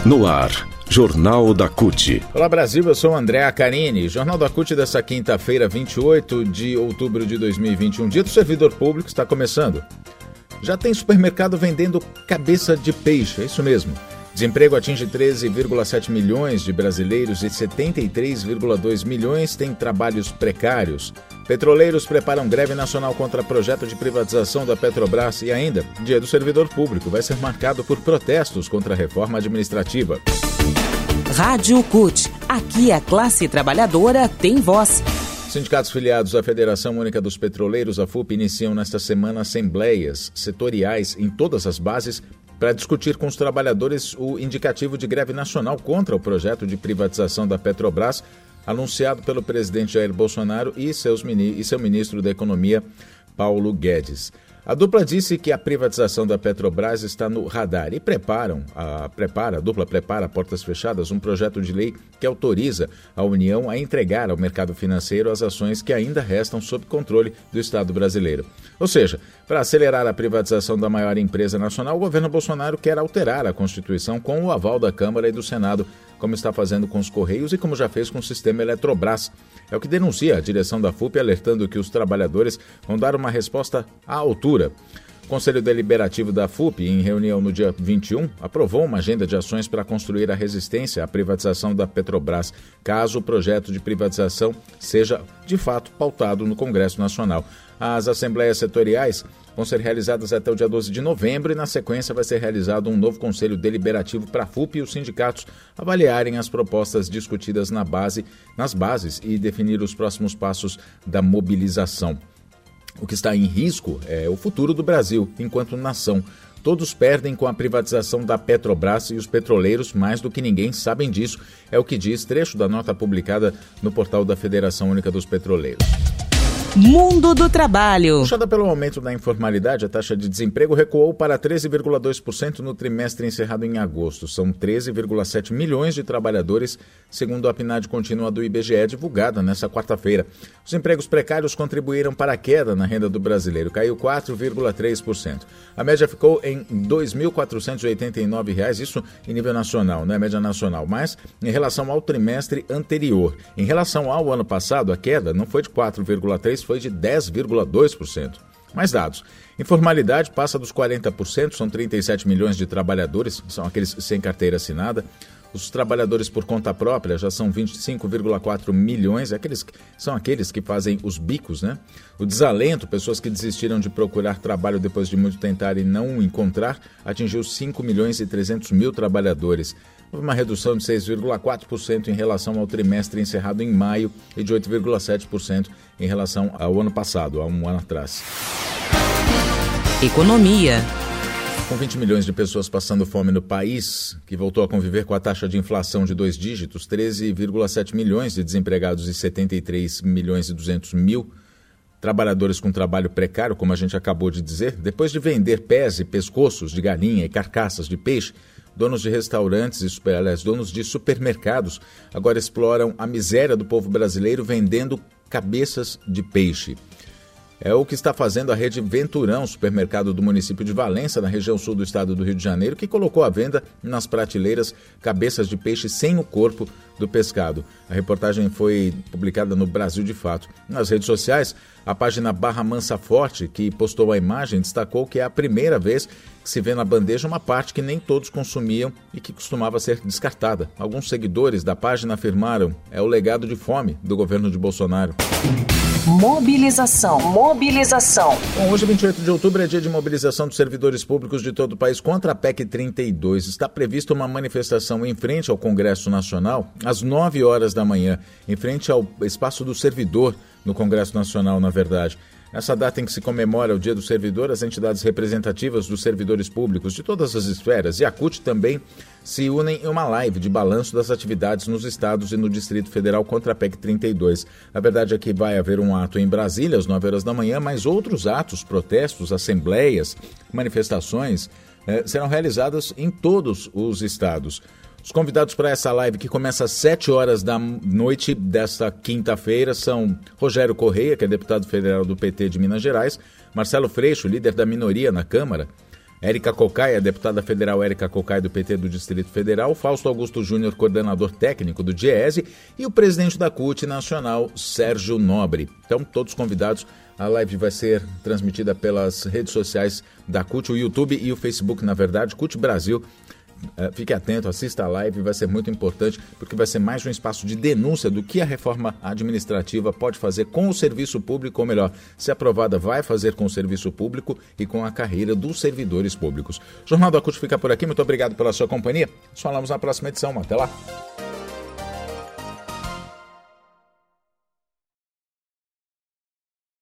No ar, Jornal da CUT. Olá Brasil, eu sou André Acarini. Jornal da CUT dessa quinta-feira, 28 de outubro de 2021. Dia do servidor público está começando. Já tem supermercado vendendo cabeça de peixe, é isso mesmo. Desemprego atinge 13,7 milhões de brasileiros e 73,2 milhões têm trabalhos precários. Petroleiros preparam greve nacional contra projeto de privatização da Petrobras e ainda, Dia do Servidor Público vai ser marcado por protestos contra a reforma administrativa. Rádio CUT. Aqui a classe trabalhadora tem voz. Sindicatos filiados à Federação Única dos Petroleiros, a FUP, iniciam nesta semana assembleias setoriais em todas as bases para discutir com os trabalhadores o indicativo de greve nacional contra o projeto de privatização da Petrobras, anunciado pelo presidente Jair Bolsonaro e seu ministro da Economia, Paulo Guedes. A dupla disse que a privatização da Petrobras está no radar e a dupla prepara a portas fechadas um projeto de lei que autoriza a União a entregar ao mercado financeiro as ações que ainda restam sob controle do Estado brasileiro. Ou seja, para acelerar a privatização da maior empresa nacional, o governo Bolsonaro quer alterar a Constituição com o aval da Câmara e do Senado, como está fazendo com os Correios e como já fez com o sistema Eletrobras. É o que denuncia a direção da FUP, alertando que os trabalhadores vão dar uma resposta à altura. O Conselho Deliberativo da FUP, em reunião no dia 21, aprovou uma agenda de ações para construir a resistência à privatização da Petrobras, caso o projeto de privatização seja, de fato, pautado no Congresso Nacional. As assembleias setoriais vão ser realizadas até o dia 12 de novembro e, na sequência, vai ser realizado um novo Conselho Deliberativo para a FUP e os sindicatos avaliarem as propostas discutidas nas bases e definir os próximos passos da mobilização. O que está em risco é o futuro do Brasil enquanto nação. Todos perdem com a privatização da Petrobras e os petroleiros, mais do que ninguém, sabem disso. É o que diz trecho da nota publicada no portal da Federação Única dos Petroleiros. Mundo do Trabalho. Puxada pelo aumento da informalidade, a taxa de desemprego recuou para 13,2% no trimestre encerrado em agosto. São 13,7 milhões de trabalhadores, segundo a PNAD contínua do IBGE, divulgada nesta quarta-feira. Os empregos precários contribuíram para a queda na renda do brasileiro, caiu 4,3%. A média ficou em R$ 2.489, isso em nível nacional, não é média nacional, mas em relação ao trimestre anterior. Em relação ao ano passado, a queda não foi de 4,3%, foi de 10,2%. Mais dados. Informalidade passa dos 40%, são 37 milhões de trabalhadores, são aqueles sem carteira assinada. Os trabalhadores por conta própria já são 25,4 milhões, são aqueles que fazem os bicos, né? O desalento, pessoas que desistiram de procurar trabalho depois de muito tentar e não encontrar, atingiu 5 milhões e 300 mil trabalhadores. Houve uma redução de 6,4% em relação ao trimestre encerrado em maio e de 8,7% em relação ao ano passado, há um ano atrás. Economia. Com 20 milhões de pessoas passando fome no país, que voltou a conviver com a taxa de inflação de 2 dígitos, 13,7 milhões de desempregados e 73 milhões e 200 mil trabalhadores com trabalho precário, como a gente acabou de dizer, depois de vender pés e pescoços de galinha e carcaças de peixe, donos de restaurantes donos de supermercados agora exploram a miséria do povo brasileiro vendendo cabeças de peixe. É o que está fazendo a rede Venturão, supermercado do município de Valença, na região sul do estado do Rio de Janeiro, que colocou à venda nas prateleiras cabeças de peixe sem o corpo do pescado. A reportagem foi publicada no Brasil de Fato. Nas redes sociais, a página Barra Mansa Forte, que postou a imagem, destacou que é a primeira vez que se vê na bandeja uma parte que nem todos consumiam e que costumava ser descartada. Alguns seguidores da página afirmaram: é o legado de fome do governo de Bolsonaro. Mobilização. Bom, hoje, 28 de outubro, é dia de mobilização dos servidores públicos de todo o país contra a PEC 32. Está prevista uma manifestação em frente ao Congresso Nacional às 9 horas da manhã, em frente ao Espaço do Servidor, no Congresso Nacional, na verdade. Nessa data em que se comemora o Dia do Servidor, as entidades representativas dos servidores públicos de todas as esferas e a CUT também se unem em uma live de balanço das atividades nos estados e no Distrito Federal contra a PEC 32. A verdade é que vai haver um ato em Brasília às 9 horas da manhã, mas outros atos, protestos, assembleias, manifestações serão realizadas em todos os estados. Os convidados para essa live, que começa às 7 horas da noite desta quinta-feira, são Rogério Correia, que é deputado federal do PT de Minas Gerais, Marcelo Freixo, líder da minoria na Câmara, Érica Cocai, a deputada federal Érica Cocai do PT do Distrito Federal, Fausto Augusto Júnior, coordenador técnico do DIEESE, e o presidente da CUT Nacional, Sérgio Nobre. Então, todos convidados. A live vai ser transmitida pelas redes sociais da CUT, o YouTube e o Facebook, na verdade, CUT Brasil. Fique atento, assista a live, vai ser muito importante, porque vai ser mais um espaço de denúncia do que a reforma administrativa pode fazer com o serviço público, ou melhor, se aprovada, vai fazer com o serviço público e com a carreira dos servidores públicos. O Jornal da CUT fica por aqui, muito obrigado pela sua companhia. Nos falamos na próxima edição, até lá.